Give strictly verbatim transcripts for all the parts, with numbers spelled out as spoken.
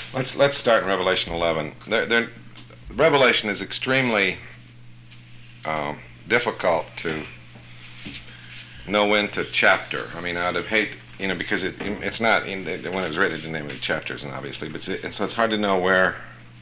Let's let's start in Revelation eleven. There, there, Revelation is extremely um, difficult to know when to chapter. I mean, I'd have hate, you know, because it it's not in, when it was written, it didn't name it chapters, and obviously, but it's, and so it's hard to know where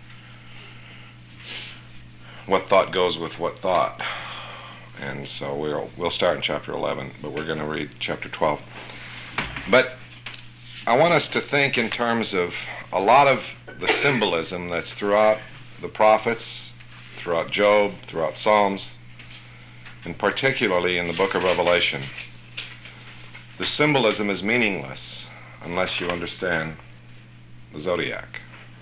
what thought goes with what thought. And so we'll we'll start in chapter eleven, but we're going to read chapter twelve. But I want us to think in terms of a lot of the symbolism that's throughout the prophets, throughout Job, throughout Psalms, and particularly in the book of Revelation. The symbolism is meaningless unless you understand the zodiac.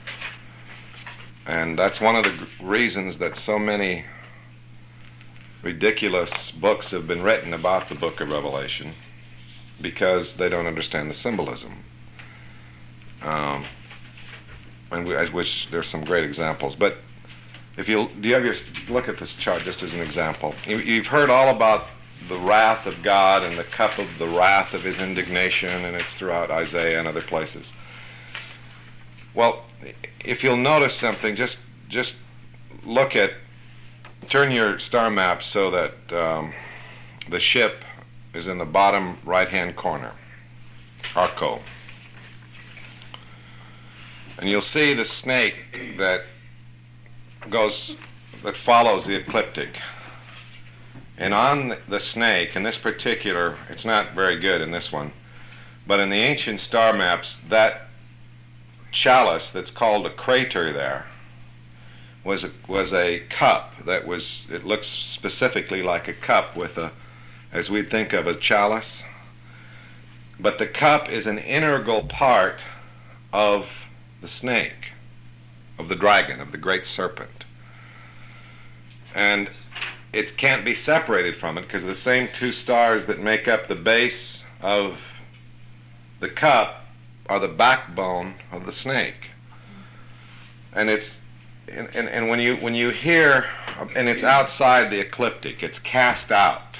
And that's one of the g- reasons that so many ridiculous books have been written about the book of Revelation, because they don't understand the symbolism. Um, and we, as which there's some great examples. But if you do you have your look at this chart just as an example. You, you've heard all about the wrath of God and the cup of the wrath of his indignation, and it's throughout Isaiah and other places. Well, if you'll notice something, just just look at, turn your star map so that um, the ship is in the bottom right-hand corner, Arco. And you'll see the snake that goes, that follows the ecliptic. And on the snake, in this particular, it's not very good in this one, but in the ancient star maps, that chalice that's called a crater there was a, was a cup that was, it looks specifically like a cup with a, as we'd think of a chalice. But the cup is an integral part of the snake, of the dragon, of the great serpent. And it can't be separated from it because the same two stars that make up the base of the cup are the backbone of the snake. And it's and, and, and when you when you hear, and it's outside the ecliptic, it's cast out.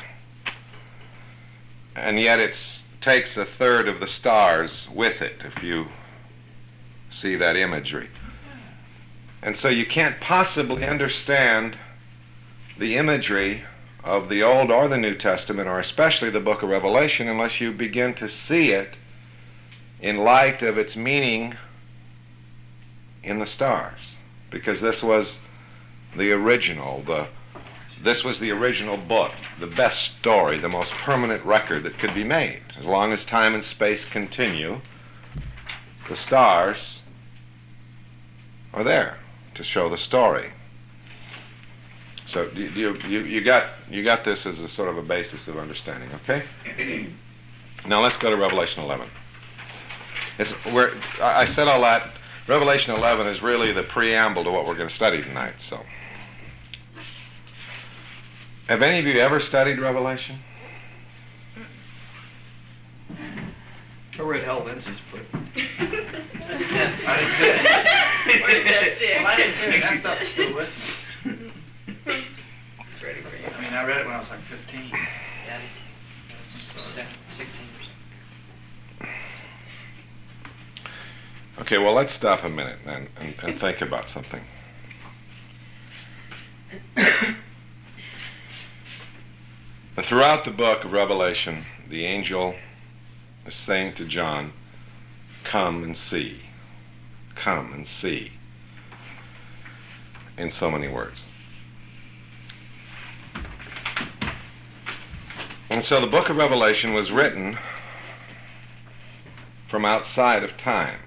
And yet it takes a third of the stars with it, if you see that imagery. And so you can't possibly understand the imagery of the Old or the New Testament, or especially the book of Revelation, unless you begin to see it in light of its meaning in the stars. Because this was the original, the this was the original book, the best story, the most permanent record that could be made. As long as time and space continue, the stars are there to show the story. So you you you, you got you got this as a sort of a basis of understanding, okay? Now let's go to Revelation eleven. It's where I said all that. Revelation eleven is really the preamble to what we're going to study tonight. So, have any of you ever studied Revelation? I read Hal Vincent's book. Yeah, I didn't see it. Where's that stick? Well, I didn't see it. That stuff is still with me. It's ready for you. I mean, I read it when I was like fifteen. Yeah, So, sixteen percent. Okay, well, let's stop a minute and, and, and think about something. Throughout the book of Revelation, the angel is saying to John, come and see. Come and see. In so many words. And so the book of Revelation was written from outside of time.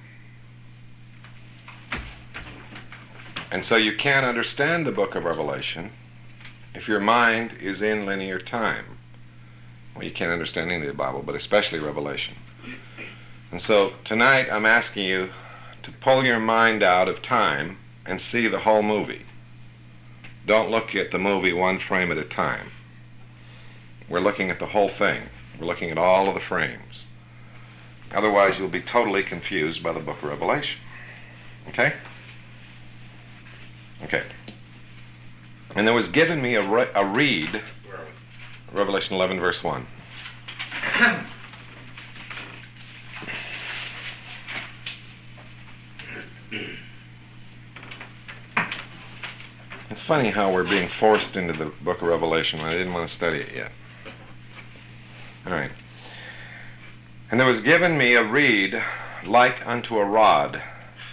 And so you can't understand the book of Revelation if your mind is in linear time. Well, you can't understand any of the Bible, but especially Revelation. And so tonight I'm asking you to pull your mind out of time and see the whole movie. Don't look at the movie one frame at a time. We're looking at the whole thing. We're looking at all of the frames. Otherwise, you'll be totally confused by the book of Revelation. Okay? Okay. And there was given me a, re- a reed, Revelation eleven, verse one. It's funny how we're being forced into the book of Revelation when I didn't want to study it yet. All right. And there was given me a reed like unto a rod.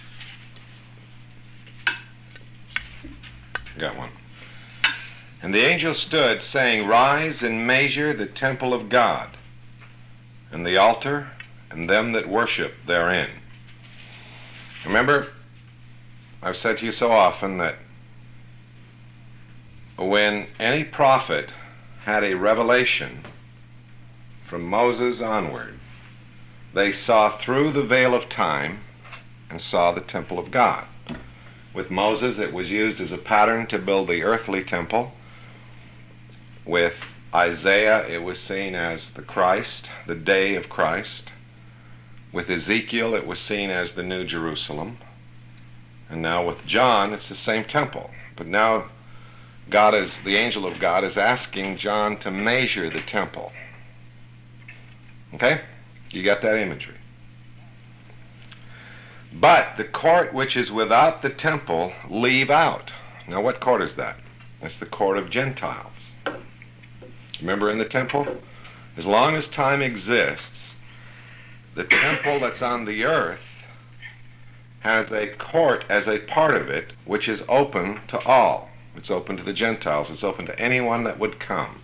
Got one. And the angel stood, saying, Rise and measure the temple of God, and the altar, and them that worship therein. Remember, I've said to you so often that when any prophet had a revelation from Moses onward, they saw through the veil of time and saw the temple of God. With Moses, it was used as a pattern to build the earthly temple. With Isaiah, it was seen as the Christ, the day of Christ. With Ezekiel, it was seen as the New Jerusalem. And now with John, it's the same temple. But now God is, the angel of God is asking John to measure the temple. Okay? You got that imagery. But the court which is without the temple leave out. Now what court is that? That's the court of Gentiles. Remember in the temple? As long as time exists, the temple that's on the earth has a court as a part of it which is open to all. It's open to the Gentiles. It's open to anyone that would come.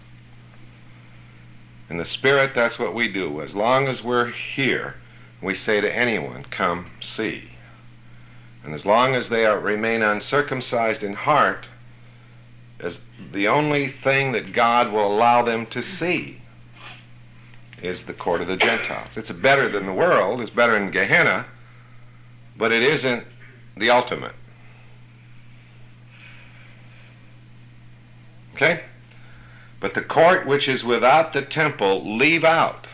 In the Spirit, that's what we do. As long as we're here, we say to anyone, come see. And as long as they are, remain uncircumcised in heart, as the only thing that God will allow them to see is the court of the Gentiles. It's better than the world. It's better than Gehenna, but it isn't the ultimate. Okay? But the court which is without the temple leave out.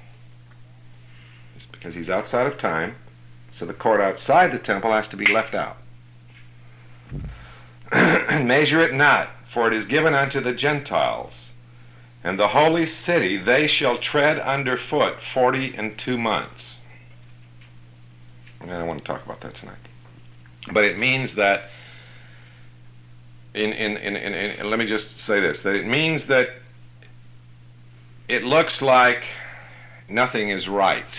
It's because he's outside of time, so the court outside the temple has to be left out. And measure it not, for it is given unto the Gentiles. And the holy city they shall tread under foot forty and two months. And I don't want to talk about that tonight. But it means that In, in, in, in, in, let me just say this, that it means that it looks like nothing is right.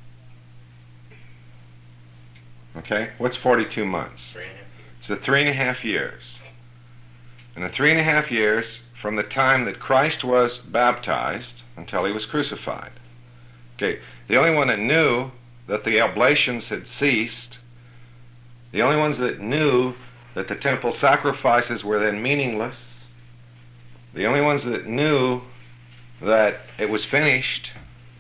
Okay? What's forty-two months? Three and a half years. It's the three and a half years. And the three and a half years from the time that Christ was baptized until he was crucified. Okay, the only one that knew that the oblations had ceased, the only ones that knew that the temple sacrifices were then meaningless, the only ones that knew that it was finished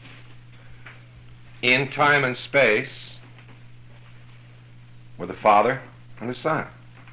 in time and space were the Father and the Son.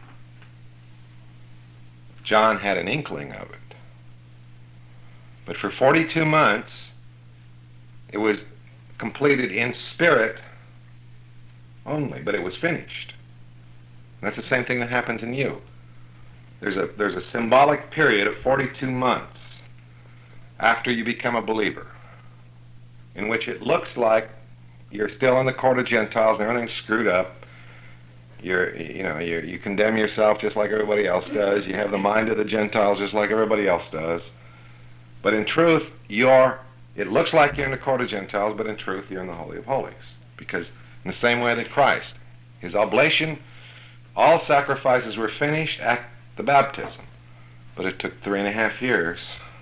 John had an inkling of it. But for forty-two months, it was completed in spirit only, but it was finished. And that's the same thing that happens in you. There's a, there's a symbolic period of forty-two months after you become a believer in which it looks like you're still in the court of Gentiles and everything's screwed up. You're, you know, you you condemn yourself just like everybody else does. You have the mind of the Gentiles just like everybody else does. But in truth, you're, it looks like you're in the court of Gentiles, but in truth, you're in the Holy of Holies. Because in the same way that Christ, his oblation, all sacrifices were finished at the baptism. But it took three and a half years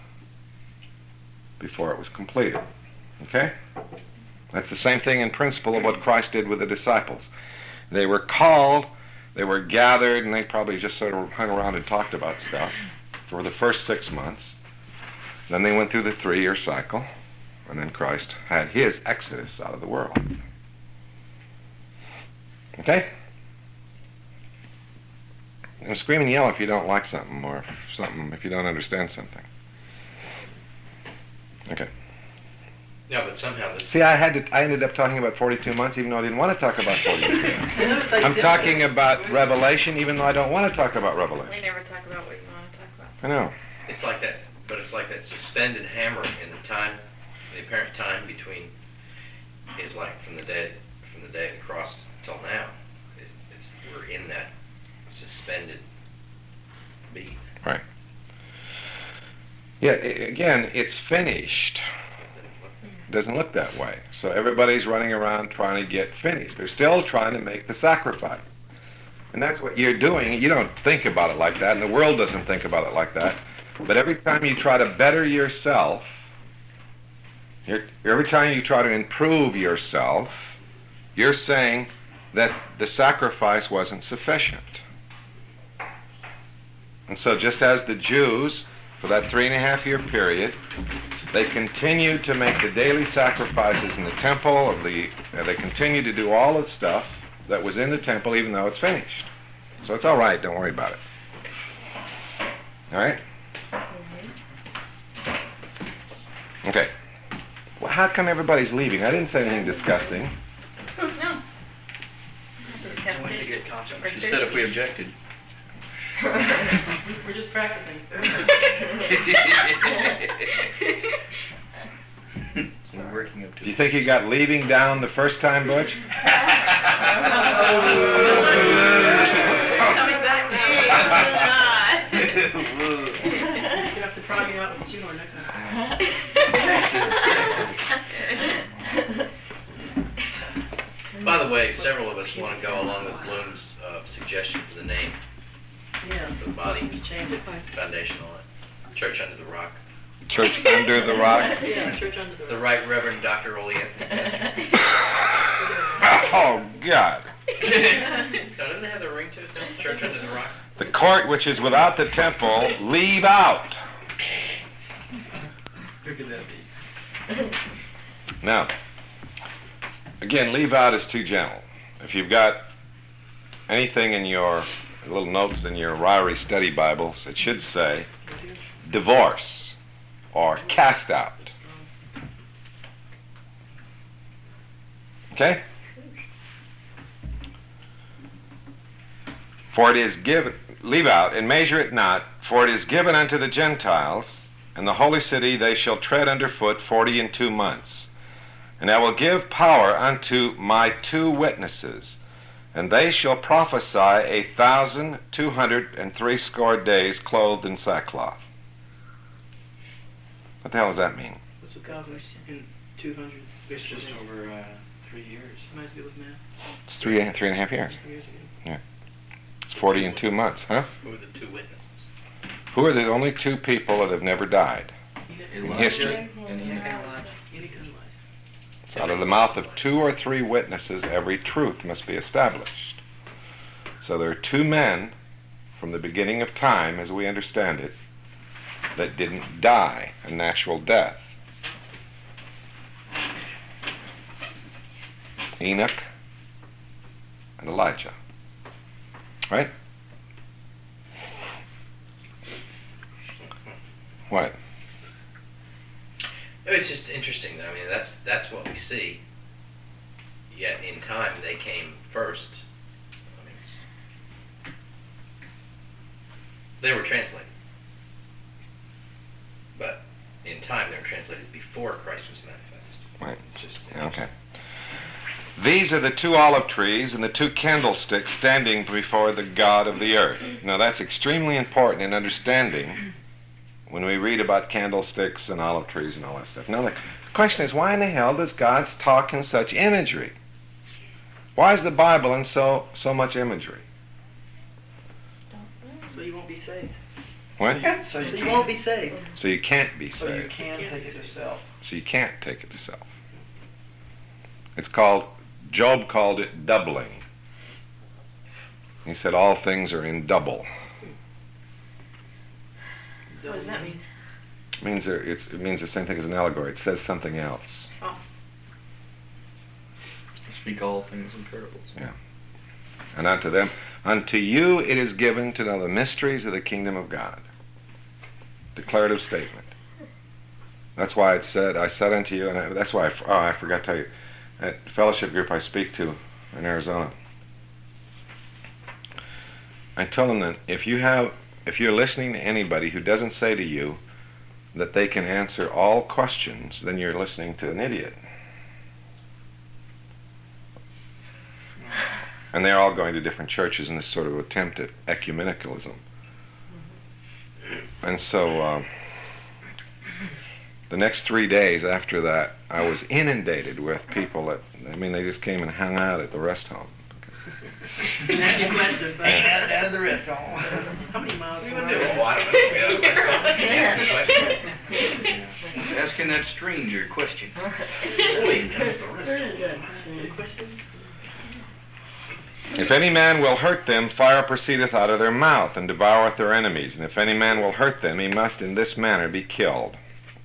before it was completed. Okay? That's the same thing in principle of what Christ did with the disciples. They were called, they were gathered, and they probably just sort of hung around and talked about stuff for the first six months. Then they went through the three-year cycle, and then Christ had his exodus out of the world. Okay? You know, scream and yell if you don't like something, or something if you don't understand something. Okay. Yeah, but somehow this. See, I had to. I ended up talking about forty-two months, even though I didn't want to talk about forty-two months. It looks like I'm this. talking about Revelation, even though I don't want to talk about We Revelation. never talk about what you want to talk about. I know. It's like that, but it's like that suspended hammer in the time, the apparent time between is like from the day from the day of the cross till now. It's, it's Yeah, i- again, it's finished. It doesn't look that way. So everybody's running around trying to get finished. They're still trying to make the sacrifice. And that's what you're doing. You don't think about it like that, and the world doesn't think about it like that. But every time you try to better yourself, you're, every time you try to improve yourself, you're saying that the sacrifice wasn't sufficient. And so just as the Jews, for that three and a half year period, they continued to make the daily sacrifices in the temple, of the, uh, they continued to do all the stuff that was in the temple even though it's finished. So it's all right, don't worry about it. All right? Okay. Well, how come everybody's leaving? I didn't say anything disgusting. No. I want you to get controversy. She She said if we objected. We're just practicing. We're working up to Do you think you got leaving down the first time, Butch? Coming back now. You're gonna have to pry me out with the shoehorn next time. By the way, several of us want to go along with Bloom's uh, suggestion for the name, Yeah. for the body Just change it. foundation on it. Church Under the Rock. Church Under the Rock? Yeah, church under the The rock. Right Reverend Doctor Ole Anthony. Oh, God. No, doesn't it have the ring to it, though? Church Under the Rock? The court which is without the temple, leave out. Who could that be? Now, again, leave out is too gentle. If you've got anything in your little notes in your Ryrie study Bibles, it should say divorce or cast out. Okay? For it is given, leave out, and measure it not, for it is given unto the Gentiles, and the holy city they shall tread under foot forty and two months. And I will give power unto my two witnesses, and they shall prophesy a thousand two hundred and threescore days clothed in sackcloth. What the hell does that mean? What's a thousand and two hundred? It's just over uh, three years. Somebody's good with math. It's three, three and a half years. Three years ago. It's forty and two months, huh? Who are the two witnesses? Who are the only two people that have never died in history? And Enoch and Elijah. Enoch and Elijah. It's out of the mouth of two or three witnesses, every truth must be established. So there are two men from the beginning of time, as we understand it, that didn't die a natural death. Enoch and Elijah. Right? What? It's just interesting. I mean, that's that's what we see. Yet in time, they came first. I mean, it's, they were translated, but in time, they were translated before Christ was manifest. Right. It's just Okay. These are the two olive trees and the two candlesticks standing before the God of the earth. Now that's extremely important in understanding when we read about candlesticks and olive trees and all that stuff. Now the question is, why in the hell does God talk in such imagery? Why is the Bible in so so much imagery? So you won't be saved. What? So So you, you won't be saved. So you can't be so you saved. can take it yourself. So you can't take it to self. It's called, Job called it doubling. He said all things are in double. What does that mean? It means there, it's, it means the same thing as an allegory. It says something else. Speak all things in parables. And unto them, unto you it is given to know the mysteries of the kingdom of God. Declarative statement. That's why it said, I said unto you, and I, that's why, I, oh, I forgot to tell you, at fellowship group I speak to in Arizona, I tell them that if you have, if you're listening to anybody who doesn't say to you that they can answer all questions, then you're listening to an idiot. And they're all going to different churches in this sort of attempt at ecumenicalism. And so, um, the next three days after that, I was inundated with people that, I mean, they just came and hung out at the rest home. Ask you questions. Right Right? down, down to the rest home. How many miles? We from went our to a house? lot of them. We had a question. Asking that stranger question. Always down to the rest. Very good. Good question. If any man will hurt them, fire proceedeth out of their mouth, and devoureth their enemies. And if any man will hurt them, he must in this manner be killed.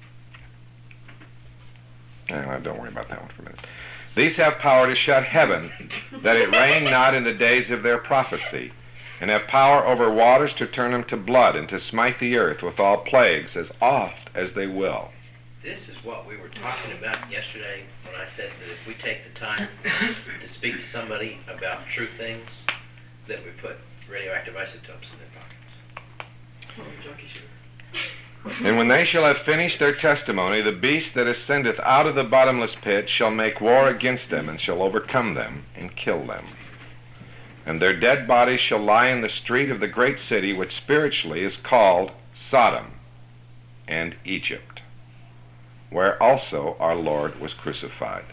Eh, don't worry about that one for a minute. These have power to shut heaven, that it rain not in the days of their prophecy, and have power over waters to turn them to blood, and to smite the earth with all plagues as oft as they will. This is what we were talking about yesterday when I said that if we take the time to speak to somebody about true things, that we put radioactive isotopes in their pockets. Oh, junkie sugar. And when they shall have finished their testimony, the beast that ascendeth out of the bottomless pit shall make war against them, and shall overcome them, and kill them. And their dead bodies shall lie in the street of the great city, which spiritually is called Sodom and Egypt, where also our Lord was crucified.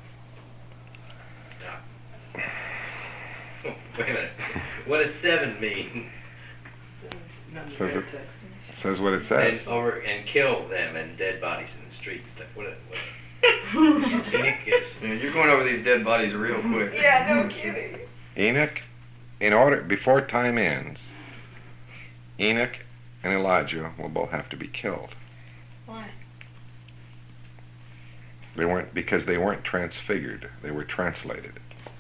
Stop. Wait a minute. What does seven mean? Not in the Says it- text. It says what it And says. over and kill them and dead bodies in the street and stuff. What? What? Enoch is. Yeah, you're going over these dead bodies real quick. Yeah, no kidding. Enoch, in order, before time ends, Enoch and Elijah will both have to be killed. Why? They weren't, because they weren't transfigured. They were translated.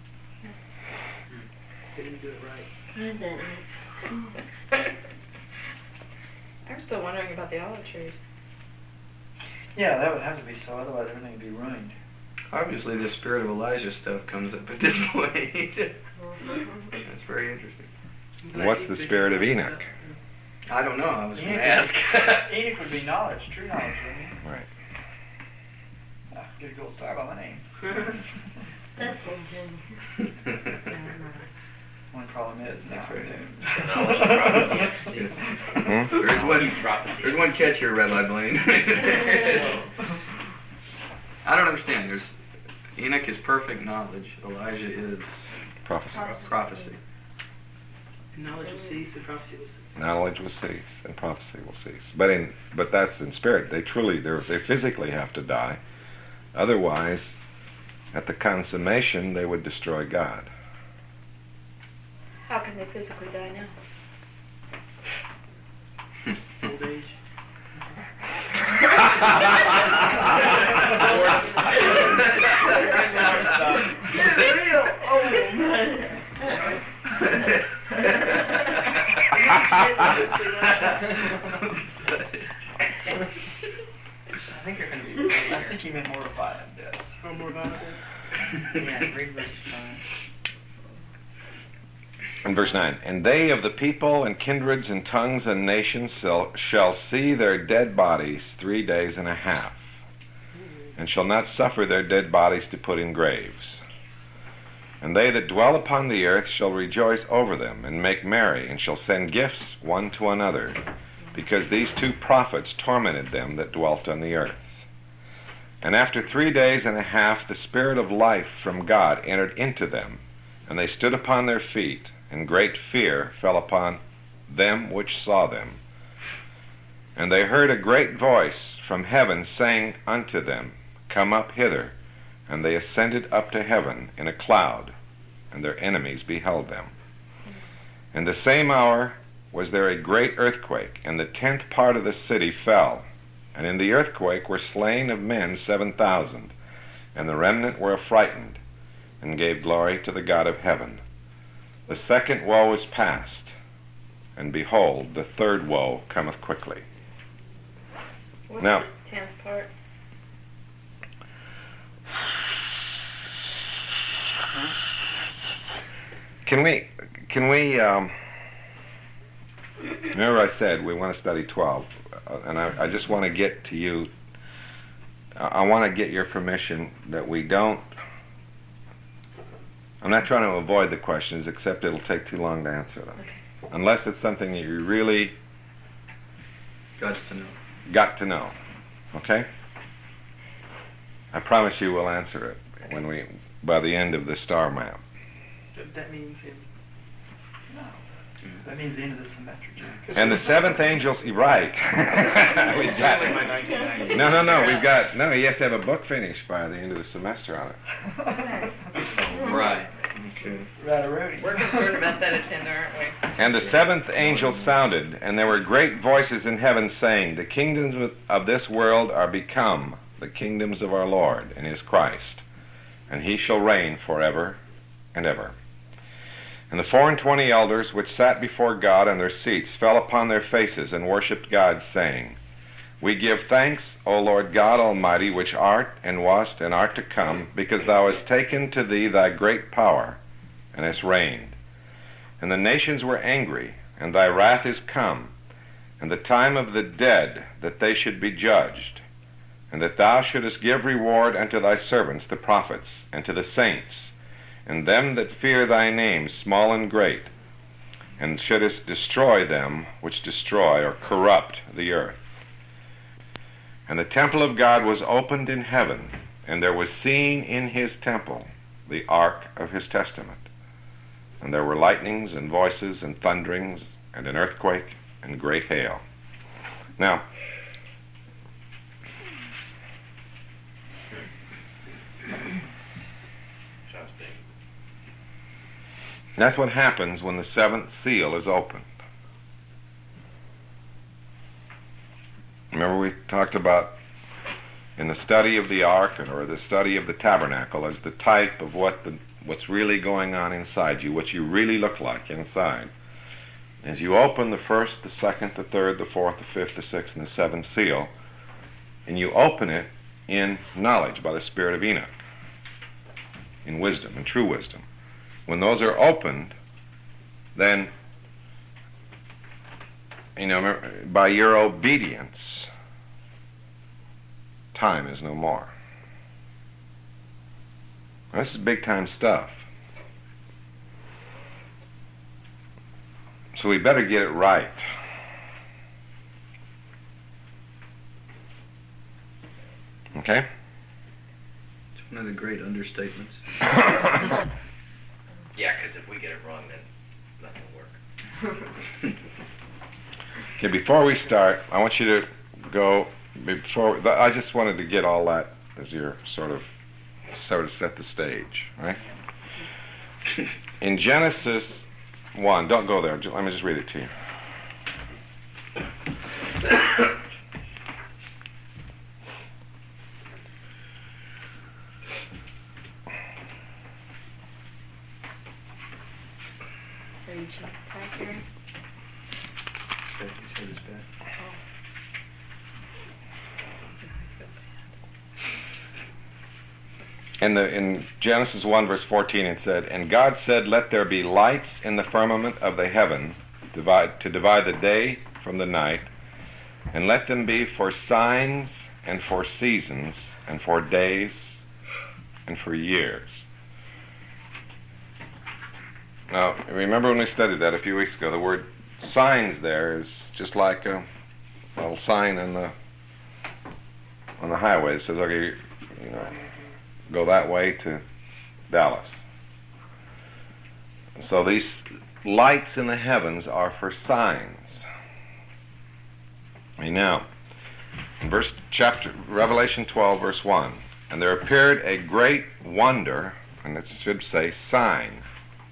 They didn't do it right. I'm still wondering about the olive trees. Yeah, that would have to be so, otherwise everything would be ruined. Obviously, the spirit of Elijah stuff comes up at this point. That's very interesting. What's the spirit of Enoch? I don't know. I was going to Enoch ask. is- Enoch would be knowledge, true knowledge, wouldn't Right. he? Ah, get a gold star on the name. That's something. One problem is now. That's right. Knowledge and prophecy have ceased. Hmm? There's one, Prophecy there's has one ceased. catch here, Rabbi Blaine. I don't understand. There's Enoch is perfect knowledge. Elijah is Prophecy. prophecy. Knowledge will cease and prophecy will cease. Knowledge will cease and prophecy will cease. But in but that's in spirit. They truly they they physically have to die. Otherwise, at the consummation, they would destroy God. How can they physically die now? Old age. I think you're going to be. I think you meant more violent death. Oh, more about it. Yeah, read verse five. In verse nine, and they of the people and kindreds and tongues and nations shall, shall see their dead bodies three days and a half, and shall not suffer their dead bodies to put in graves. And they that dwell upon the earth shall rejoice over them, and make merry, and shall send gifts one to another, because these two prophets tormented them that dwelt on the earth. And after three days and a half the Spirit of life from God entered into them, and they stood upon their feet, and great fear fell upon them which saw them. And they heard a great voice from heaven saying unto them, Come up hither. And they ascended up to heaven in a cloud, and their enemies beheld them. In the same hour was there a great earthquake, and the tenth part of the city fell. And in the earthquake were slain of men seven thousand, and the remnant were affrighted, and gave glory to the God of heaven. The second woe is past, and behold, the third woe cometh quickly. What's Now- the tenth part? Can we, can we, um, remember I said we want to study twelve, uh, and I, I just want to get to you, I, I want to get your permission that we don't, I'm not trying to avoid the questions, except it'll take too long to answer them. Okay. Unless it's something that you really Got to know. got to know, okay? I promise you we'll answer it when we, by the end of the star map. That means in, no. That means the end of the semester, Jim. And the seventh angel's right. We've got, Only my nineteen ninety. no, no, no. We've got no. He has to have a book finished by the end of the semester on it. Right. Okay. Right, a roadie. We're concerned about that attender, aren't we? And the seventh angel sounded, and there were great voices in heaven saying, "The kingdoms of this world are become the kingdoms of our Lord and his Christ, and he shall reign forever and ever." And the four and twenty elders which sat before God on their seats fell upon their faces and worshipped God, saying, "We give thanks, O Lord God Almighty, which art, and wast, and art to come, because thou hast taken to thee thy great power, and hast reigned. And the nations were angry, and thy wrath is come, and the time of the dead, that they should be judged, and that thou shouldest give reward unto thy servants the prophets, and to the saints, and them that fear thy name, small and great, and shouldest destroy them which destroy or corrupt the earth. And the temple of God was opened in heaven, and there was seen in his temple the ark of his testament. And there were lightnings and voices and thunderings and an earthquake and great hail." Now, Sounds big. that's what happens when the seventh seal is opened. Remember we talked about in the study of the ark or the study of the tabernacle as the type of what the what's really going on inside you, what you really look like inside. As you open the first, the second, the third, the fourth, the fifth, the sixth, and the seventh seal, and you open it in knowledge by the spirit of Enoch, in wisdom, in true wisdom. When those are opened, then, you know, by your obedience, time is no more. This is big time stuff. So we better get it right. Okay? It's one of the great understatements. Yeah, because if we get it wrong, then nothing will work. Okay, before we start, I want you to go, before, I just wanted to get all that as your sort of, sort of set the stage, right? In Genesis one, don't go there, let me just read it to you. Are you cheese tag here? Okay, he's hurt his back. In the in Genesis one verse fourteen it said, "And God said, Let there be lights in the firmament of the heaven, divide to divide the day from the night, and let them be for signs and for seasons and for days and for years." Now, remember when we studied that a few weeks ago, the word signs there is just like a little sign on the on the highway that says, okay, you know, go that way to Dallas. So these lights in the heavens are for signs. And now, in verse chapter Revelation twelve, verse one, "And there appeared a great wonder," and it should say sign,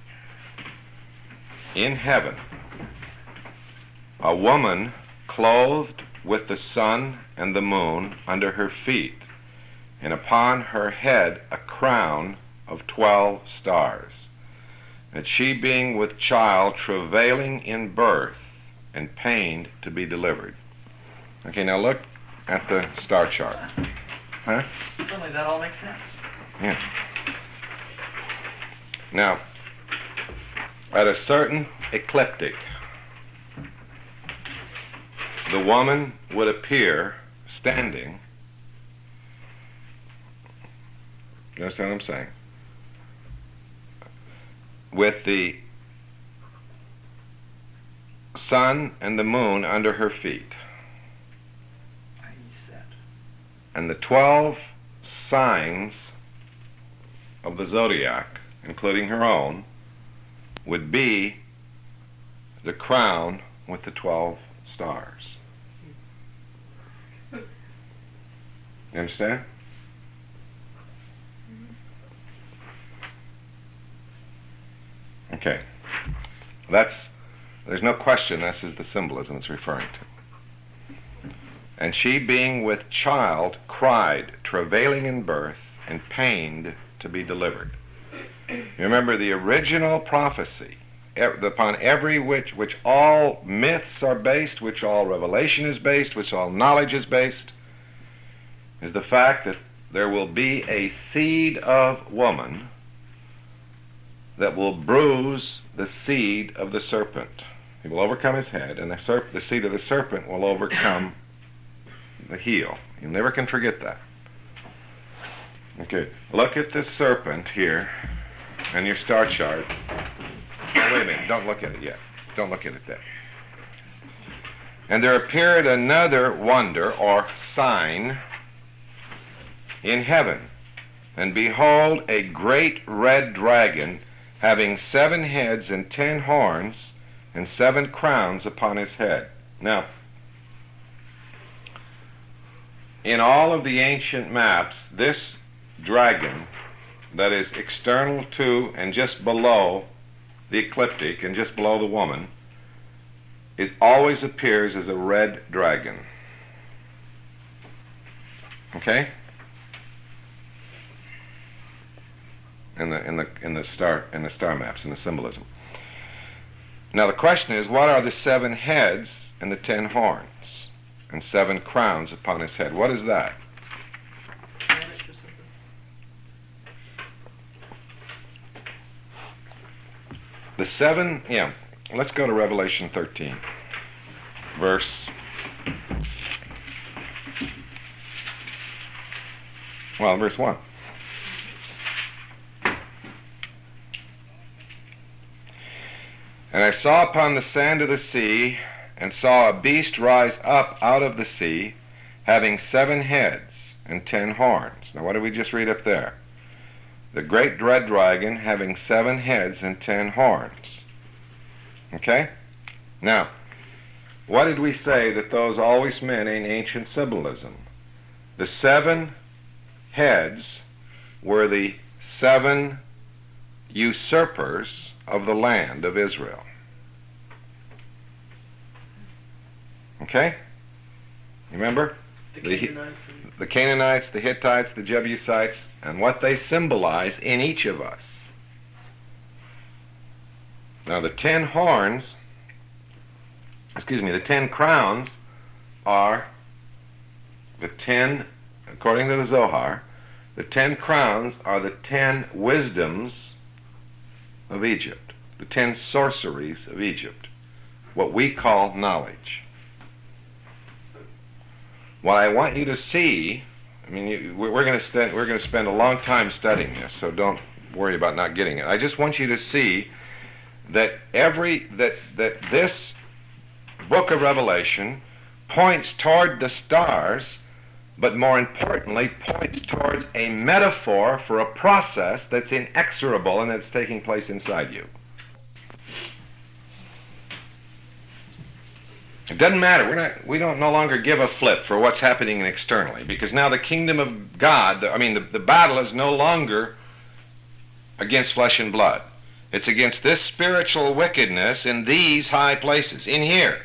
"in heaven, a woman clothed with the sun and the moon under her feet, and upon her head a crown of twelve stars. That she being with child, travailing in birth, and pained to be delivered." Okay, now look at the star chart. Huh? Suddenly that all makes sense. Yeah. Now, at a certain ecliptic, the woman would appear standing. You understand what I'm saying? With the sun and the moon under her feet, Set. and the twelve signs of the zodiac, including her own, would be the crown with the twelve stars. You understand? Okay. That's, there's no question this is the symbolism it's referring to. And she, being with child, cried, travailing in birth, and pained to be delivered. You remember the original prophecy, upon every which, which all myths are based, which all revelation is based, which all knowledge is based, is the fact that there will be a seed of woman that will bruise the seed of the serpent. He will overcome his head, and the, serp- the seed of the serpent will overcome the heel. You never can forget that. Okay, look at the serpent here in your star charts. Oh, wait a minute, don't look at it yet. Don't look at it there. And there appeared another wonder or sign in heaven. And behold, a great red dragon, having seven heads and ten horns, and seven crowns upon his head. Now, in all of the ancient maps, this dragon that is external to and just below the ecliptic and just below the woman, it always appears as a red dragon. Okay? In the in the in the star in the star maps, in the symbolism. Now the question is, what are the seven heads and the ten horns and seven crowns upon his head? What is that? The seven, yeah. Let's go to Revelation thirteen, verse. Well, verse one. And I saw upon the sand of the sea, and saw a beast rise up out of the sea, having seven heads and ten horns. Now what did we just read up there? The great red dragon having seven heads and ten horns. Okay? Now, what did we say that those always meant in ancient symbolism? The seven heads were the seven usurpers of the land of Israel. Okay? You remember? The Canaanites. And the Canaanites, the Hittites, the Jebusites, and what they symbolize in each of us. Now the ten horns, excuse me, the ten crowns are the ten, according to the Zohar, the ten crowns are the ten wisdoms of Egypt, the ten sorceries of Egypt, what we call knowledge. What I want you to see, I mean, you, we're going to st- we're going to spend a long time studying this, so don't worry about not getting it. I just want you to see that every that that this book of Revelation points toward the stars, but more importantly, points towards a metaphor for a process that's inexorable and that's taking place inside you. It doesn't matter. We're not. We don't no longer give a flip for what's happening externally, because now the kingdom of God, I mean, the, the battle is no longer against flesh and blood. It's against this spiritual wickedness in these high places, in here.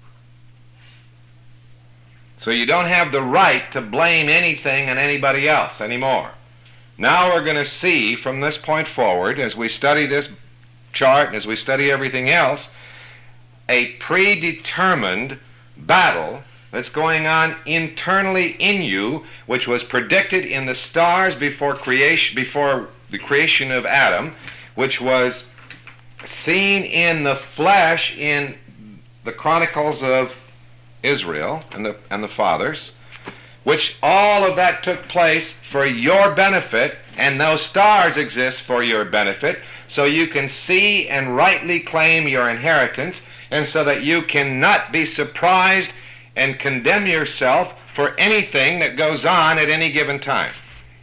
So you don't have the right to blame anything and anybody else anymore. Now we're going to see from this point forward, as we study this chart and as we study everything else, a predetermined battle that's going on internally in you, which was predicted in the stars before creation, before the creation of Adam, which was seen in the flesh in the Chronicles of Israel and the and the fathers, which all of that took place for your benefit, and those stars exist for your benefit, so you can see and rightly claim your inheritance, and so that you cannot be surprised and condemn yourself for anything that goes on at any given time.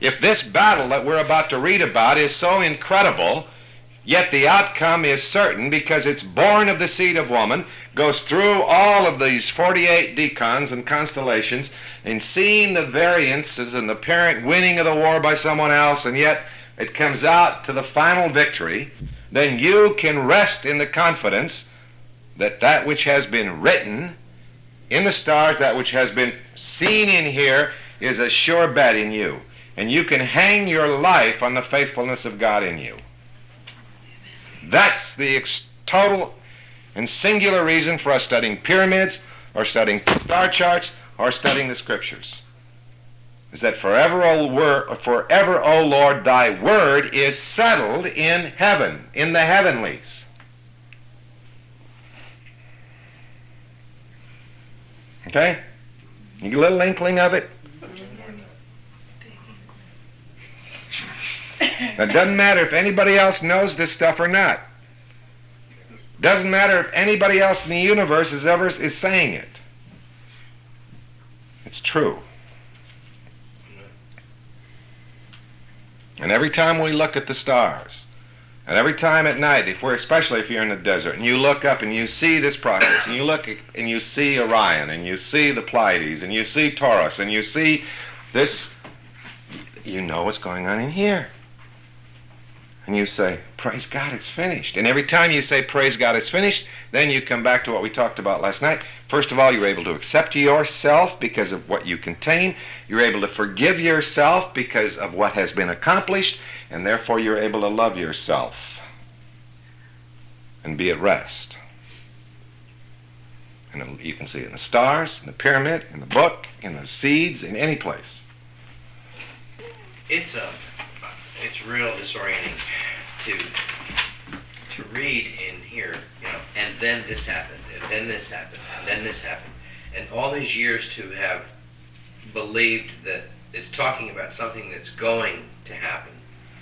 If this battle that we're about to read about is so incredible, yet the outcome is certain because it's born of the seed of woman, goes through all of these forty-eight decans and constellations, and seeing the variances and the apparent winning of the war by someone else, and yet it comes out to the final victory, then you can rest in the confidence that that which has been written in the stars, that which has been seen in here, is a sure bet in you. And you can hang your life on the faithfulness of God in you. That's the ex- total and singular reason for us studying pyramids, or studying star charts, or studying the Scriptures. Is that forever, O wor- forever, O Lord, thy word is settled in heaven, in the heavenlies. Okay? You get a little inkling of it? It doesn't matter if anybody else knows this stuff or not. Doesn't matter if anybody else in the universe is ever is saying it. It's true. And every time we look at the stars, and every time at night, if we're especially if you're in the desert, and you look up and you see this process, and you look at, and you see Orion, and you see the Pleiades, and you see Taurus, and you see this, you know what's going on in here. And you say, praise God, it's finished. And every time you say, praise God, it's finished, then you come back to what we talked about last night. First of all, you're able to accept yourself because of what you contain. You're able to forgive yourself because of what has been accomplished. And therefore, you're able to love yourself and be at rest. And you can see it in the stars, in the pyramid, in the book, in the seeds, in any place. It's a... It's real disorienting to to read in here, you know, and then this happened, and then this happened, and then this happened. And all these years to have believed that it's talking about something that's going to happen.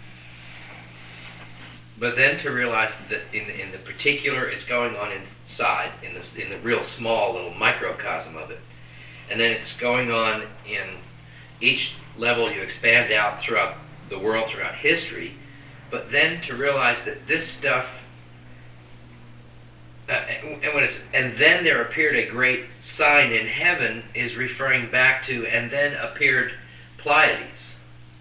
But then to realize that in, in the particular, it's going on inside, in the, in the real small little microcosm of it. And then it's going on in each level you expand out throughout the world, throughout history, but then to realize that this stuff, uh, and when it's, and then there appeared a great sign in heaven, is referring back to, and then appeared Pleiades.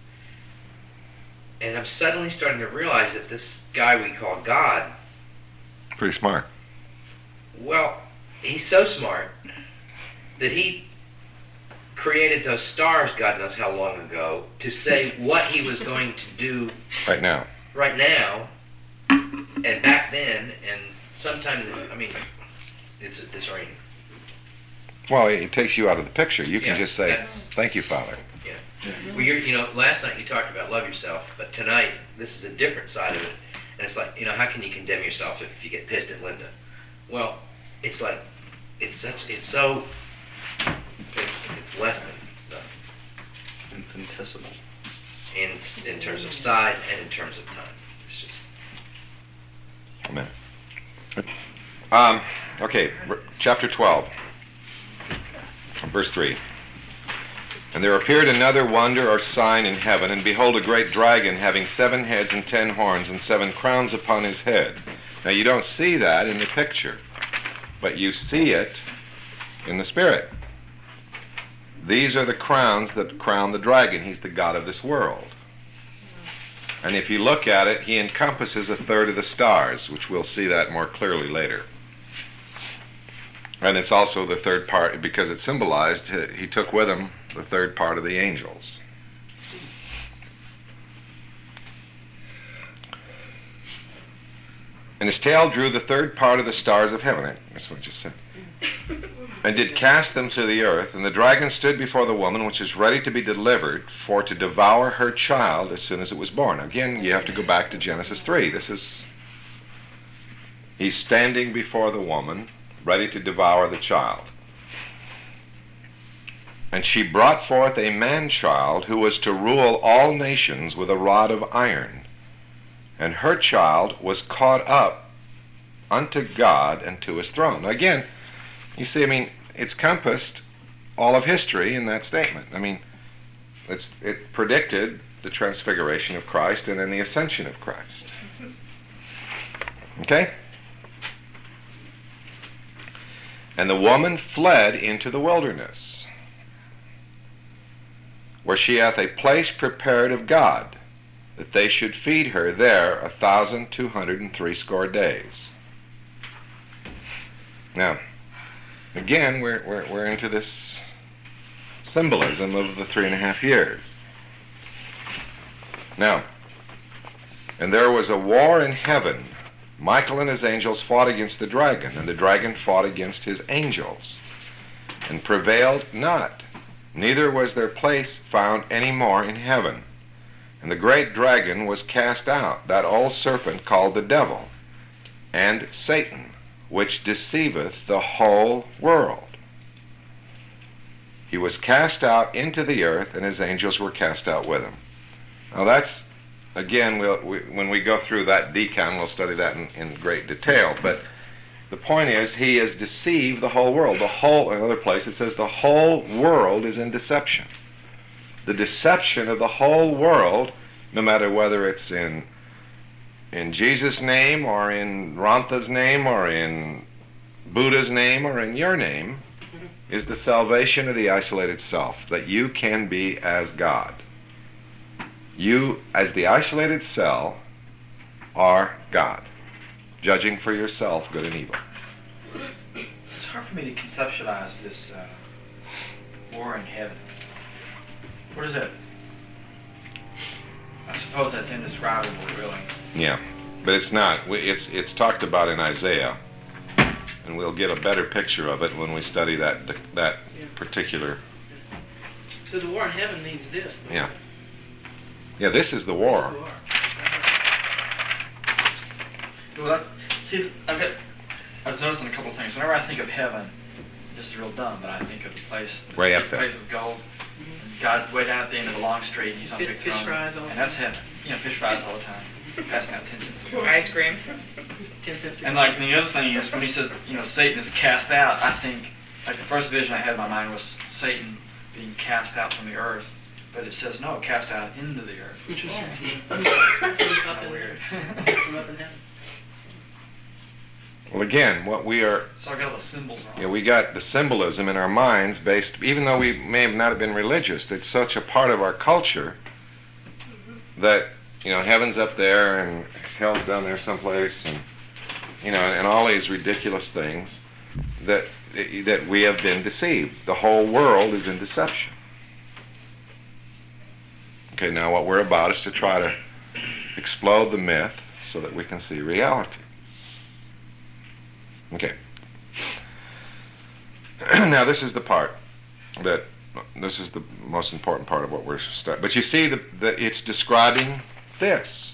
And I'm suddenly starting to realize that this guy we call God, Pretty smart. well, he's so smart that he created those stars, God knows how long ago, to say what he was going to do Right now. right now, and back then, and sometimes, I mean, it's disorienting. Well, it takes you out of the picture. You can Yeah, just say, that's- thank you, Father. Yeah. Well, you're, you know, last night you talked about love yourself, but tonight, this is a different side of it. And it's like, you know, how can you condemn yourself if you get pissed at Linda? Well, it's like, it's such, it's so, it's, it's less than nothing. Infinitesimal. In, in terms of size and in terms of time. It's just, Amen. Um, okay, r- chapter twelve, verse three. And there appeared another wonder or sign in heaven, and behold, a great dragon having seven heads and ten horns and seven crowns upon his head. Now you don't see that in the picture, but you see it in the spirit. These are the crowns that crown the dragon. He's the god of this world. And if you look at it, he encompasses a third of the stars, which we'll see that more clearly later. And it's also the third part, because it symbolized, he took with him the third part of the angels. And his tail drew the third part of the stars of heaven. That's what I just said. And did cast them to the earth. And the dragon stood before the woman, which is ready to be delivered, for to devour her child as soon as it was born. Again, you have to go back to Genesis three. This is, he's standing before the woman, ready to devour the child. And she brought forth a man-child who was to rule all nations with a rod of iron. And her child was caught up unto God and to his throne. Now again, you see, I mean, it's compassed all of history in that statement. I mean, it's it predicted the transfiguration of Christ and then the ascension of Christ. Okay? And the woman fled into the wilderness, where she hath a place prepared of God, that they should feed her there a thousand two hundred and threescore days. Now, again, we're, we're, we're into this symbolism of the three and a half years. Now, and there was a war in heaven. Michael and his angels fought against the dragon, and the dragon fought against his angels, and prevailed not. Neither was their place found any more in heaven. And the great dragon was cast out, that old serpent called the devil, and Satan, which deceiveth the whole world. He was cast out into the earth, and his angels were cast out with him. Now that's, again, we'll, we, when we go through that decon, we'll study that in, in great detail. But the point is, he has deceived the whole world. The whole, in another place, it says the whole world is in deception. The deception of the whole world, no matter whether it's in in Jesus' name or in Rantha's name or in Buddha's name or in your name, is the salvation of the isolated self, that you can be as God. You, as the isolated cell, are God, judging for yourself good and evil. It's hard for me to conceptualize this uh, war in heaven. What is it? I suppose that's indescribable, really. Yeah, but it's not. It's it's talked about in Isaiah, and we'll get a better picture of it when we study that that Yeah. particular. So the war in heaven means this. though. Yeah. Yeah, this is the war. The war. Well, that, see, I've got, I was noticing a couple things. Whenever I think of heaven, this is real dumb, but I think of the place, the Way up place there. with gold. And God's way down at the end of a long street, and he's on a Fish- big fish throne. fries all the and that's heaven. You know, fish fries all the time. Passing out ten cents. a box. Ice cream. Ten cents. And like the other thing is when he says, you know, Satan is cast out, I think like the first vision I had in my mind was Satan being cast out from the earth, but it says no, cast out into the earth, which is Up kind in of weird. From up in heaven. Well, again, what we are, So I got all the symbols wrong. you know, we got the symbolism in our minds based, even though we may have not have been religious, it's such a part of our culture that, you know, heaven's up there and hell's down there someplace, and, you know, and all these ridiculous things that that we have been deceived. The whole world is in deception. Okay, now what we're about is to try to explode the myth so that we can see reality. Okay. Now this is the part that, this is the most important part of what we're studying. But you see that the, it's describing this.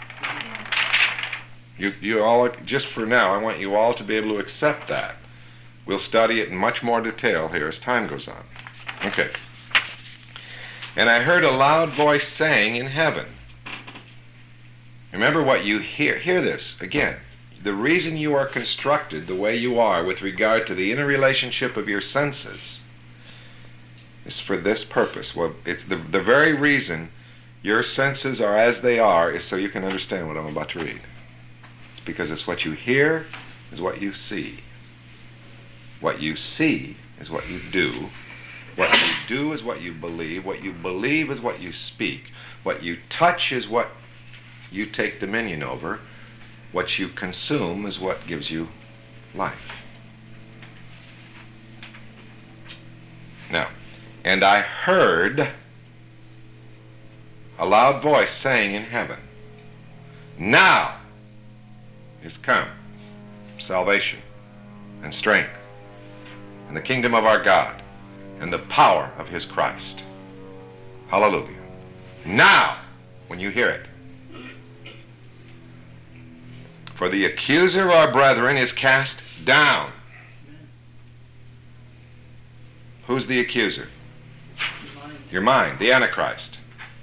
You, you all, just for now, I want you all to be able to accept that. We'll study it in much more detail here as time goes on. Okay. And I heard a loud voice saying in heaven. Remember what you hear. Hear this again. The reason you are constructed the way you are with regard to the interrelationship of your senses is for this purpose. Well, it's the, the very reason your senses are as they are is so you can understand what I'm about to read. It's because it's what you hear is what you see. What you see is what you do. What you do is what you believe. What you believe is what you speak. What you touch is what you take dominion over. What you consume is what gives you life. Now, and I heard a loud voice saying in heaven, now is come salvation and strength and the kingdom of our God and the power of his Christ. Hallelujah. Now, when you hear it, for the accuser of our brethren is cast down. Who's the accuser? Your mind, the Antichrist.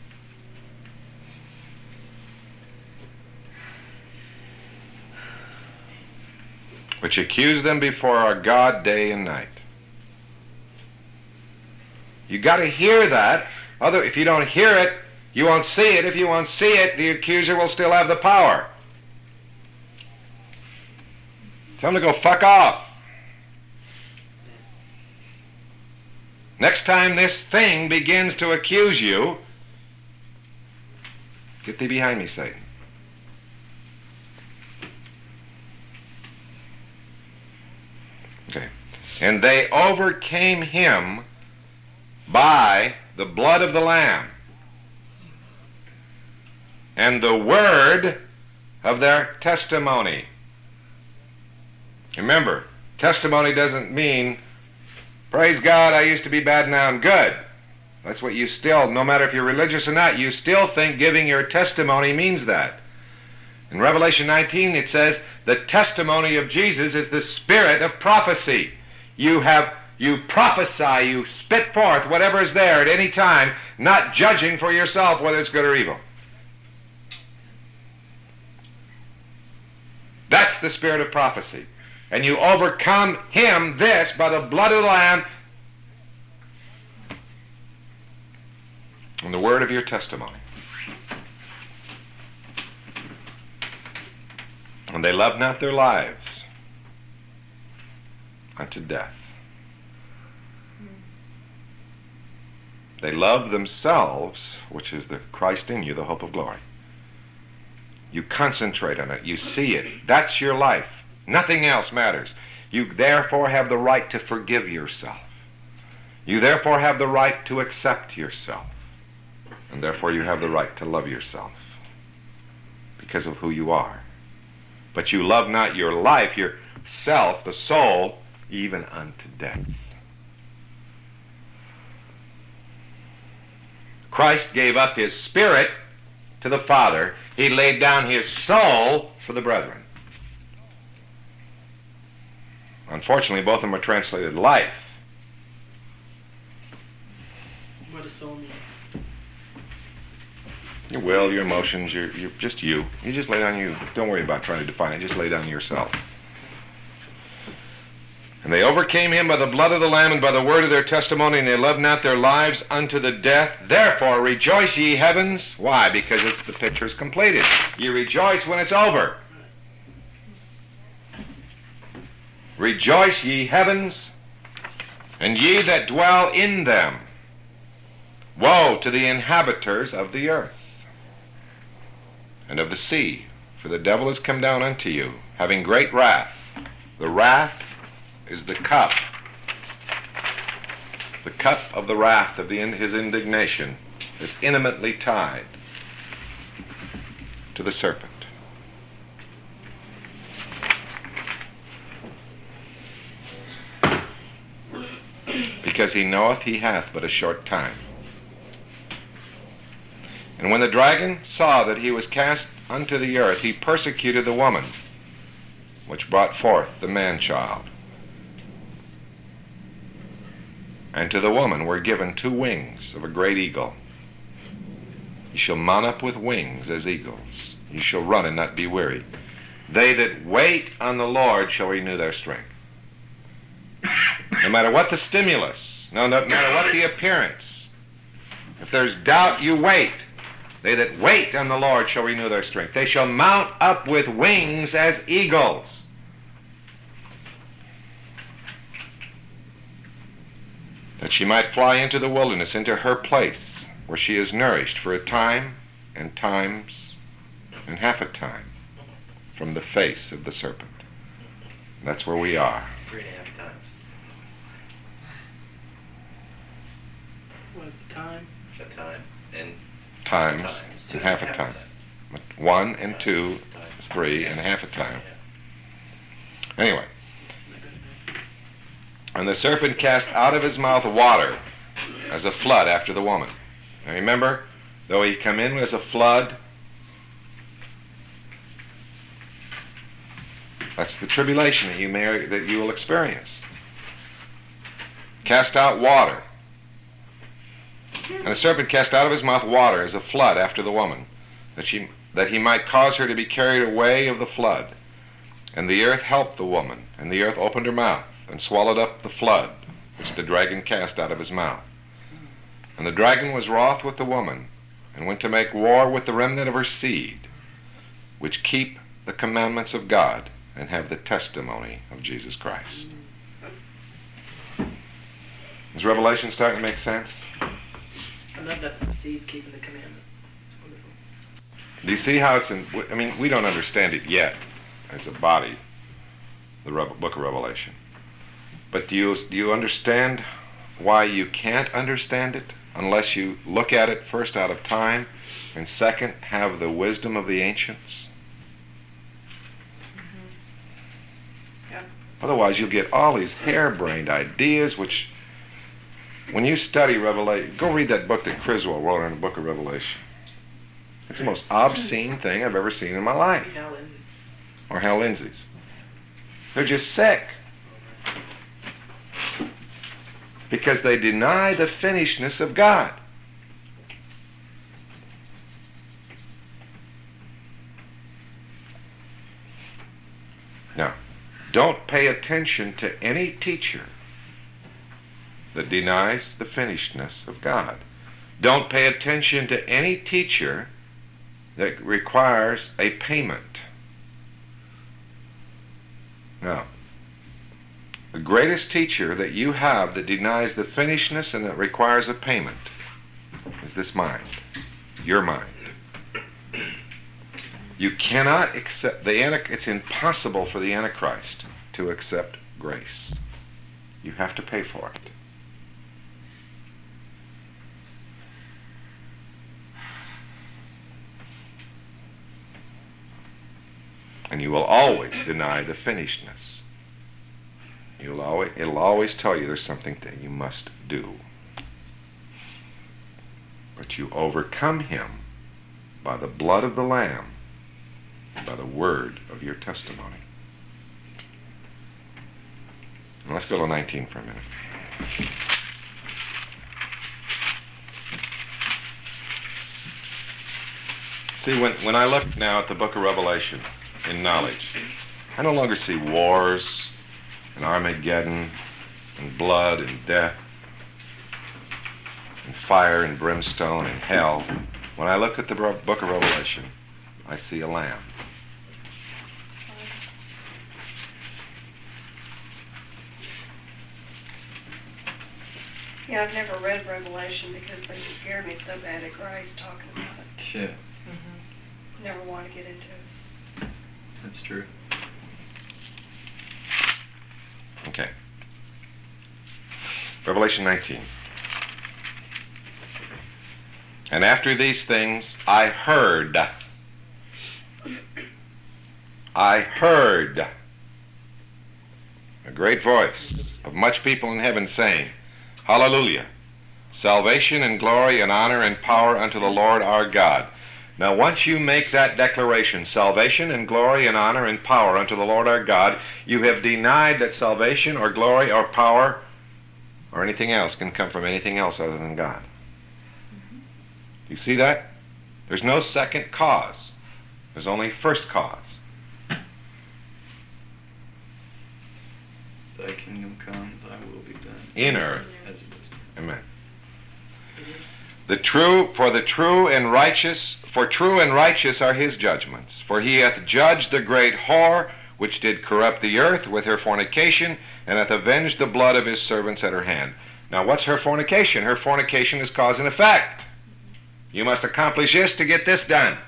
Which accuse them before our God day and night. You got to hear that. Other, if you don't hear it, You won't see it. If you won't see it, the accuser will still have the power. Tell him to go fuck off. Next time this thing begins to accuse you, get thee behind me, Satan. Okay. And they overcame him by the blood of the Lamb and the word of their testimony. Remember, testimony doesn't mean, praise God, I used to be bad, now I'm good. That's what you still, no matter if you're religious or not, you still think giving your testimony means that. In Revelation nineteen it says, the testimony of Jesus is the spirit of prophecy. You have, you prophesy, you spit forth whatever is there at any time, not judging for yourself whether it's good or evil. That's the spirit of prophecy. And you overcome him, this, by the blood of the Lamb and the word of your testimony. And they loved not their lives unto death. They loved themselves, which is the Christ in you, the hope of glory. You concentrate on it. You see it. That's your life. Nothing else matters. You therefore have the right to forgive yourself. You therefore have the right to accept yourself. And therefore you have the right to love yourself because of who you are. But you love not your life, your self, the soul, even unto death. Christ gave up his spirit to the Father. He laid down his soul for the brethren. Unfortunately, both of them are translated life. What does soul mean? Your will, your emotions, your, your, just you. You just lay down you. Don't worry about trying to define it. Just lay down yourself. And they overcame him by the blood of the Lamb and by the word of their testimony, and they loved not their lives unto the death. Therefore rejoice, ye heavens. Why? Because it's the picture is completed. You rejoice when it's over. Rejoice, ye heavens, and ye that dwell in them. Woe to the inhabitants of the earth and of the sea, for the devil is come down unto you, having great wrath. The wrath is the cup, the cup of the wrath of the, his indignation. It's intimately tied to the serpent. Because he knoweth he hath but a short time. And when the dragon saw that he was cast unto the earth, he persecuted the woman, which brought forth the man-child. And to the woman were given two wings of a great eagle. You shall mount up with wings as eagles. You shall run and not be weary. They that wait on the Lord shall renew their strength. No matter what the stimulus, no, no matter what the appearance, if there's doubt, you wait. They that wait on the Lord shall renew their strength. They shall mount up with wings as eagles. That she might fly into the wilderness, into her place, where she is nourished for a time, and times, and half a time, from the face of the serpent. That's where we are. Three and a half times. What time? A time. And Times, times. and half a time. One and two is three, and half a time. Anyway. And the serpent cast out of his mouth water as a flood after the woman. Now remember, though he come in as a flood, that's the tribulation that you may, that you will experience. Cast out water. And the serpent cast out of his mouth water as a flood after the woman, that she that he might cause her to be carried away of the flood. And the earth helped the woman, and the earth opened her mouth, and swallowed up the flood, which the dragon cast out of his mouth. And the dragon was wroth with the woman, and went to make war with the remnant of her seed, which keep the commandments of God and have the testimony of Jesus Christ. Is Revelation starting to make sense? I love that the seed keeping the commandment. It's wonderful. Do you see how it's in, I mean, we don't understand it yet as a body, the book of Revelation. But do you, do you understand why you can't understand it unless you look at it first out of time, and second, have the wisdom of the ancients? Mm-hmm. Yeah. Otherwise, you'll get all these harebrained ideas, which, when you study Revelation, go read that book that Criswell wrote on the book of Revelation. It's the most obscene thing I've ever seen in my life. Hal Lindsey. Or Hal Lindsey's. They're just sick. Because they deny the finishedness of God. Now, don't pay attention to any teacher that denies the finishedness of God. Don't pay attention to any teacher that requires a payment. Now, the greatest teacher that you have that denies the finishedness and that requires a payment is this mind, your mind. You cannot accept the Antichrist. It's impossible for the Antichrist to accept grace. You have to pay for it. And you will always deny the finishedness. You'll always, it'll always tell you there's something that you must do. But you overcome him by the blood of the Lamb, by the word of your testimony. And let's go to nineteen for a minute. See, when, when I look now at the book of Revelation in knowledge, I no longer see wars and Armageddon and blood and death and fire and brimstone and hell. When I look at the book of Revelation, I see a lamb. Yeah, I've never read Revelation because they scare me so bad at Grace talking about it. Shit. Mm-hmm. Never want to get into it. That's true. Okay. Revelation nineteen. And after these things I heard. I heard a great voice of much people in heaven saying, Hallelujah! Salvation and glory and honor and power unto the Lord our God. Now once you make that declaration, salvation and glory and honor and power unto the Lord our God, you have denied that salvation or glory or power or anything else can come from anything else other than God. Mm-hmm. You see that? There's no second cause. There's only first cause. Thy kingdom come, thy will be done. In earth. As it is. Amen. The true, for the true and righteous, for true and righteous are his judgments. For he hath judged the great whore, which did corrupt the earth with her fornication, and hath avenged the blood of his servants at her hand. Now what's her fornication? Her fornication is cause and effect. You must accomplish this to get this done.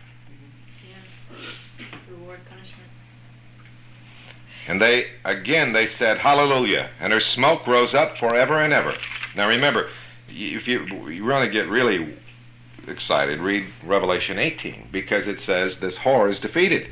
Yeah. Reward, punishment. And they, again, they said, Hallelujah. And her smoke rose up forever and ever. Now remember, if you, you want to get really excited, read Revelation eighteen, because it says this whore is defeated.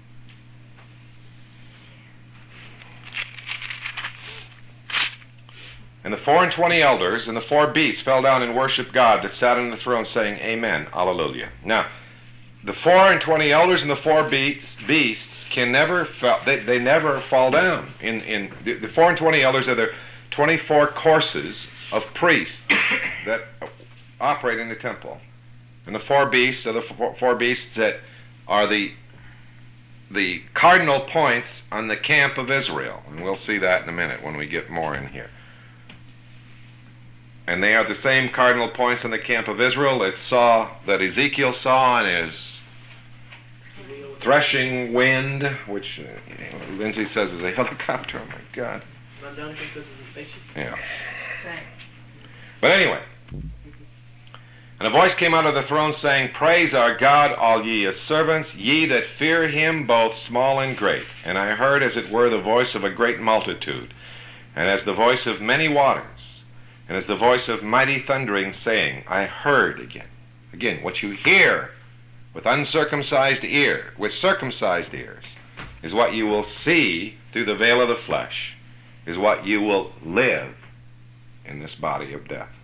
And the four and twenty elders and the four beasts fell down and worshipped God that sat on the throne, saying, Amen, Alleluia. Now, the four and twenty elders and the four beasts, beasts can never fall, they, they never fall down. In, in the, the four and twenty elders are the twenty-four courses of priests that operate in the temple. And the four beasts are the four, four beasts that are the the cardinal points on the camp of Israel. And we'll see that in a minute when we get more in here. And they are the same cardinal points in the camp of Israel that saw, that Ezekiel saw in his threshing wind, which uh, you know, Lindsay says is a helicopter. Oh my God. Mount Jonathan says it's a spaceship. Yeah. Thanks. But anyway. And a voice came out of the throne saying, Praise our God, all ye his servants, ye that fear him, both small and great. And I heard as it were the voice of a great multitude, and as the voice of many waters, and as the voice of mighty thundering, saying, I heard again. Again, what you hear with uncircumcised ear, with circumcised ears, is what you will see through the veil of the flesh, is what you will live in this body of death.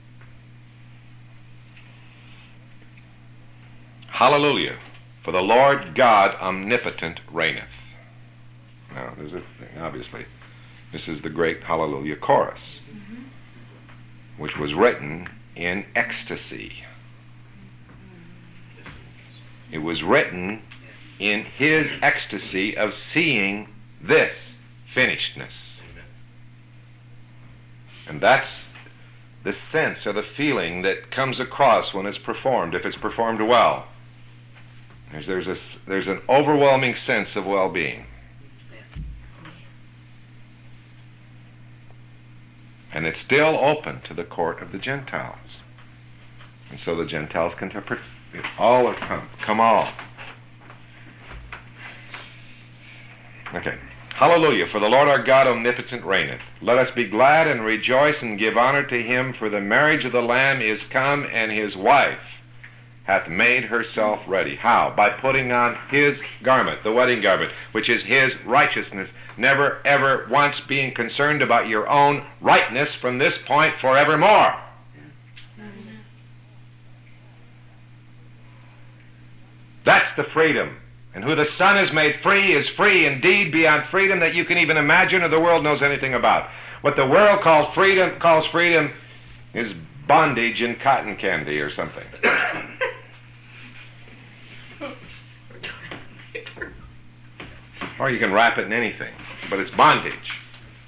Hallelujah, for the Lord God omnipotent reigneth. Now, this is obviously, this is the great Hallelujah chorus, which was written in ecstasy. It was written in his ecstasy of seeing this finishedness. And that's the sense or the feeling that comes across when it's performed, if it's performed well. There's, there's, a, there's an overwhelming sense of well-being. And it's still open to the court of the Gentiles. And so the Gentiles can interpret it. All are come. Come all. Okay. Hallelujah, for the Lord our God omnipotent reigneth. Let us be glad and rejoice and give honor to him, for the marriage of the Lamb is come, and his wife hath made herself ready. How? By putting on his garment, the wedding garment, which is his righteousness, never ever once being concerned about your own rightness from this point forevermore. That's the freedom. And who the Son has made free is free indeed beyond freedom that you can even imagine or the world knows anything about. What the world calls freedom, calls freedom is bondage in cotton candy or something. Or you can wrap it in anything, but it's bondage.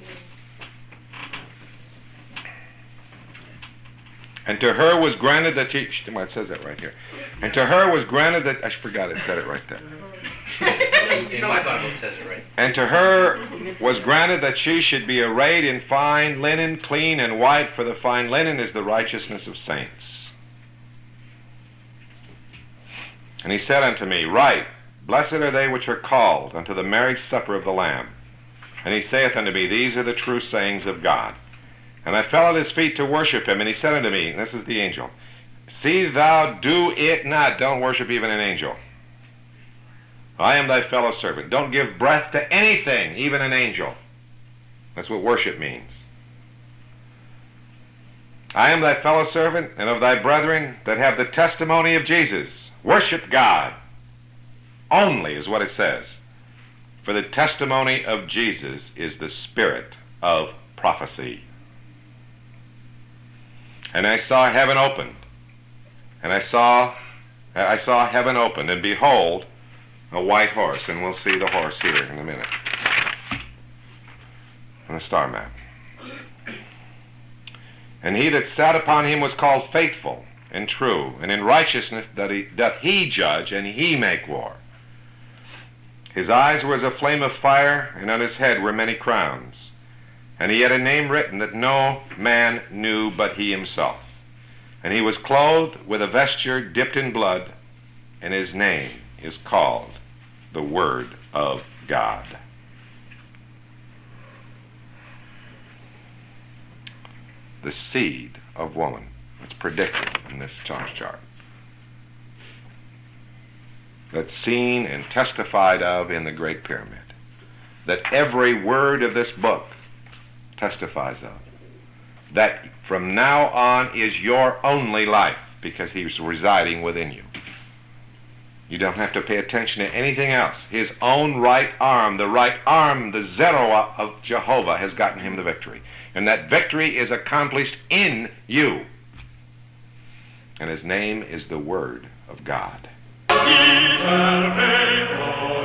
And to her was granted that she, well, it says that right here. And to her was granted that, I forgot it said it right there. In, in my Bible it says it right. And to her was granted that she should be arrayed in fine linen, clean and white, for the fine linen is the righteousness of saints. And he said unto me, Write, blessed are they which are called unto the marriage supper of the Lamb. And he saith unto me, These are the true sayings of God. And I fell at his feet to worship him, and he said unto me, and this is the angel, See thou do it not. Don't worship even an angel. I am thy fellow servant. Don't give breath to anything, even an angel. That's what worship means. I am thy fellow servant and of thy brethren that have the testimony of Jesus. Worship God. Only is what it says. For the testimony of Jesus is the spirit of prophecy. And I saw heaven opened. And I saw, I saw heaven opened, and behold, a white horse. And we'll see the horse here in a minute. On the star map. And he that sat upon him was called Faithful and True, and in righteousness doth he, doth he judge, and he make war. His eyes were as a flame of fire, and on his head were many crowns. And he had a name written that no man knew but he himself. And he was clothed with a vesture dipped in blood, and his name is called the Word of God. The seed of woman. It's predicted in this charge chart. That's seen and testified of in the Great Pyramid. That every word of this book testifies of. That from now on is your only life, because he's residing within you. You don't have to pay attention to anything else. His own right arm, the right arm, the Zeroah of Jehovah, has gotten him the victory. And that victory is accomplished in you. And his name is the Word of God.